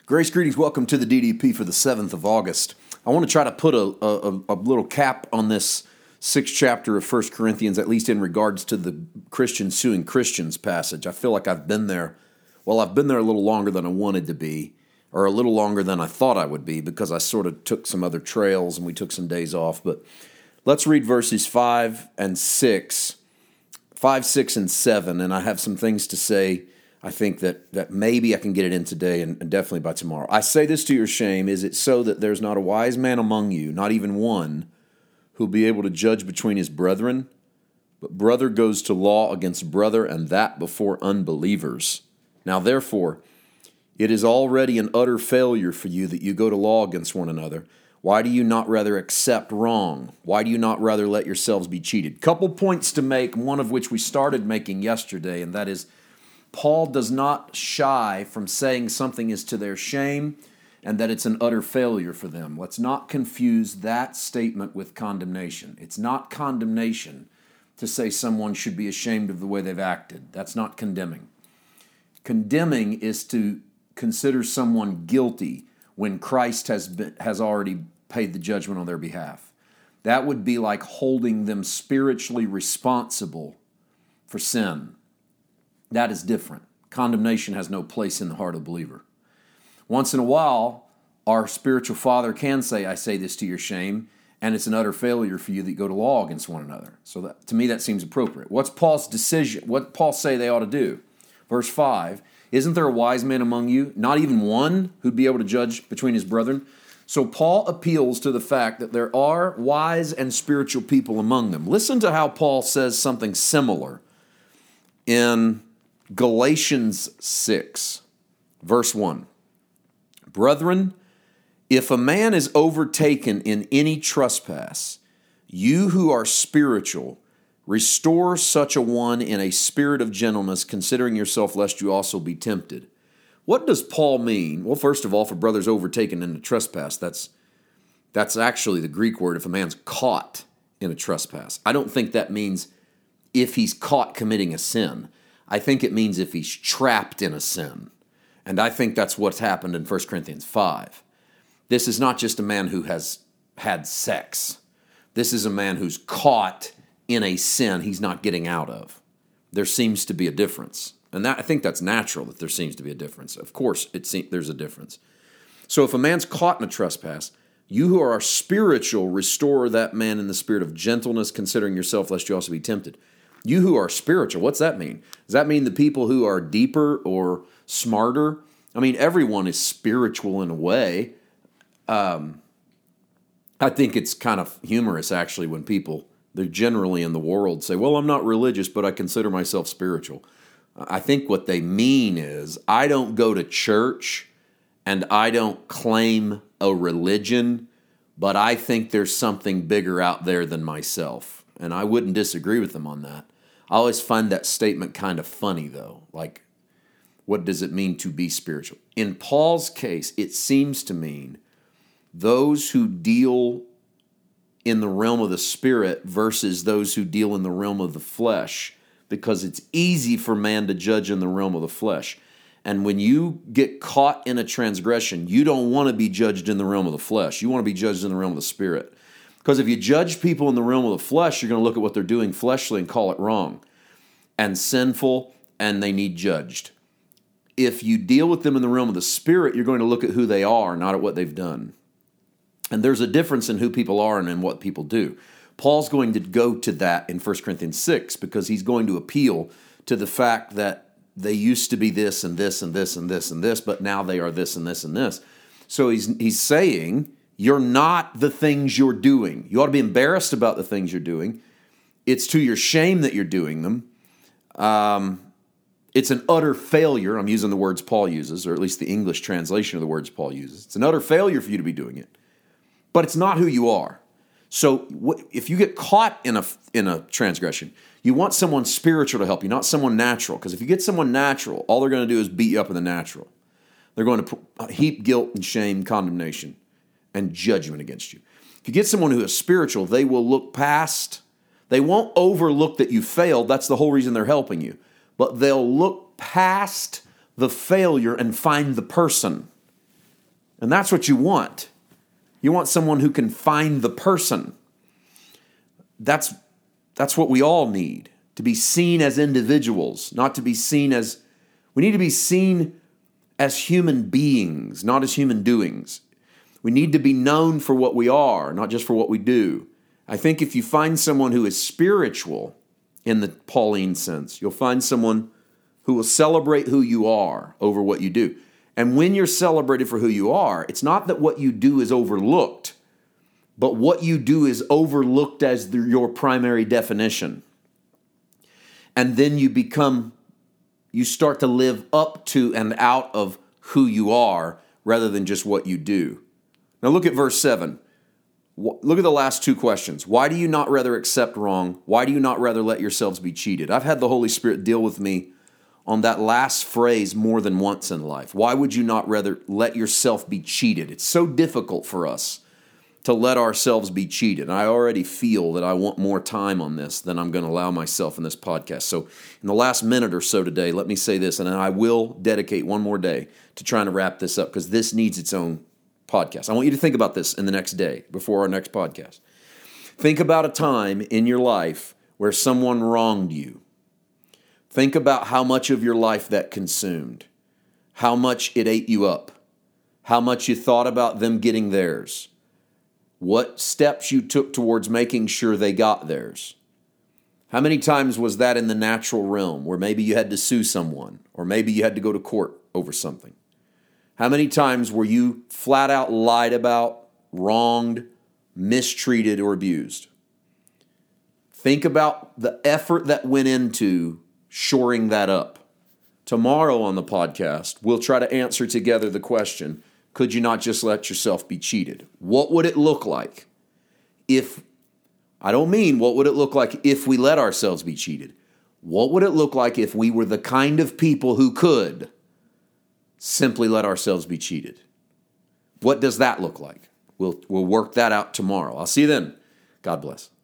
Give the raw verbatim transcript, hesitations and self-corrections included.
Grace, greetings. Welcome to the D D P for the seventh of August. I want to try to put a, a, a little cap on this sixth chapter of First Corinthians, at least in regards to the Christians suing Christians passage. I feel like I've been there, well, I've been there a little longer than I wanted to be, or a little longer than I thought I would be, because I sort of took some other trails and we took some days off. But let's read verses five and six, five, six, and seven, and I have some things to say. I think that, that maybe I can get it in today and, and definitely by tomorrow. I say this to your shame. Is it so that there's not a wise man among you, not even one, who'll be able to judge between his brethren? But brother goes to law against brother, and that before unbelievers. Now therefore, it is already an utter failure for you that you go to law against one another. Why do you not rather accept wrong? Why do you not rather let yourselves be cheated? Couple points to make, one of which we started making yesterday, and that is Paul does not shy from saying something is to their shame and that it's an utter failure for them. Let's not confuse that statement with condemnation. It's not condemnation to say someone should be ashamed of the way they've acted. That's not condemning. Condemning is to consider someone guilty when Christ has been, has already paid the judgment on their behalf. That would be like holding them spiritually responsible for sin. That is different. Condemnation has no place in the heart of the believer. Once in a while, our spiritual father can say, I say this to your shame, and it's an utter failure for you that you go to law against one another. So that, to me, that seems appropriate. What's Paul's decision? What did Paul say they ought to do? Verse five, isn't there a wise man among you, not even one, who'd be able to judge between his brethren? So Paul appeals to the fact that there are wise and spiritual people among them. Listen to how Paul says something similar in Galatians six, verse one. Brethren, if a man is overtaken in any trespass, you who are spiritual, restore such a one in a spirit of gentleness, considering yourself, lest you also be tempted. What does Paul mean? Well, first of all, for brothers overtaken in a trespass, that's, that's actually the Greek word if a man's caught in a trespass. I don't think that means if he's caught committing a sin. I think it means if he's trapped in a sin. And I think that's what's happened in First Corinthians five. This is not just a man who has had sex. This is a man who's caught in a sin he's not getting out of. There seems to be a difference. And that, I think that's natural that there seems to be a difference. Of course, it seems, there's a difference. So if a man's caught in a trespass, you who are spiritual, restore that man in the spirit of gentleness, considering yourself, lest you also be tempted. You who are spiritual, what's that mean? Does that mean the people who are deeper or smarter? I mean, everyone is spiritual in a way. Um, I think it's kind of humorous, actually, when people, they're generally in the world, say, well, I'm not religious, but I consider myself spiritual. I think what they mean is, I don't go to church and I don't claim a religion, but I think there's something bigger out there than myself. And I wouldn't disagree with them on that. I always find that statement kind of funny, though. Like, what does it mean to be spiritual? In Paul's case, it seems to mean those who deal in the realm of the spirit versus those who deal in the realm of the flesh, because it's easy for man to judge in the realm of the flesh. And when you get caught in a transgression, you don't want to be judged in the realm of the flesh. You want to be judged in the realm of the spirit. Because if you judge people in the realm of the flesh, you're going to look at what they're doing fleshly and call it wrong and sinful, and they need judged. If you deal with them in the realm of the spirit, you're going to look at who they are, not at what they've done. And there's a difference in who people are and in what people do. Paul's going to go to that in First Corinthians six because he's going to appeal to the fact that they used to be this and this and this and this and this, but now they are this and this and this. So he's he's saying, you're not the things you're doing. You ought to be embarrassed about the things you're doing. It's to your shame that you're doing them. Um, it's an utter failure. I'm using the words Paul uses, or at least the English translation of the words Paul uses. It's an utter failure for you to be doing it. But it's not who you are. So if you get caught in a, in a transgression, you want someone spiritual to help you, not someone natural. Because if you get someone natural, all they're going to do is beat you up in the natural. They're going to heap guilt and shame, condemnation, and judgment against you. If you get someone who is spiritual, they will look past, they won't overlook that you failed. That's the whole reason they're helping you. But they'll look past the failure and find the person. And that's what you want. You want someone who can find the person. That's, that's what we all need, to be seen as individuals, not to be seen as, we need to be seen as human beings, not as human doings. We need to be known for what we are, not just for what we do. I think if you find someone who is spiritual in the Pauline sense, you'll find someone who will celebrate who you are over what you do. And when you're celebrated for who you are, it's not that what you do is overlooked, but what you do is overlooked as the, your primary definition. And then you become, you start to live up to and out of who you are rather than just what you do. Now look at verse seven. Look at the last two questions. Why do you not rather accept wrong? Why do you not rather let yourselves be cheated? I've had the Holy Spirit deal with me on that last phrase more than once in life. Why would you not rather let yourself be cheated? It's so difficult for us to let ourselves be cheated. And I already feel that I want more time on this than I'm going to allow myself in this podcast. So in the last minute or so today, let me say this, and then I will dedicate one more day to trying to wrap this up because this needs its own podcast. I want you to think about this in the next day before our next podcast. Think about a time in your life where someone wronged you. Think about how much of your life that consumed, how much it ate you up, how much you thought about them getting theirs, what steps you took towards making sure they got theirs. How many times was that in the natural realm where maybe you had to sue someone or maybe you had to go to court over something? How many times were you flat out lied about, wronged, mistreated, or abused? Think about the effort that went into shoring that up. Tomorrow on the podcast, we'll try to answer together the question, could you not just let yourself be cheated? What would it look like if, I don't mean what would it look like if we let ourselves be cheated? What would it look like if we were the kind of people who could simply let ourselves be cheated? What does that look like? We'll, we'll work that out tomorrow. I'll see you then. God bless.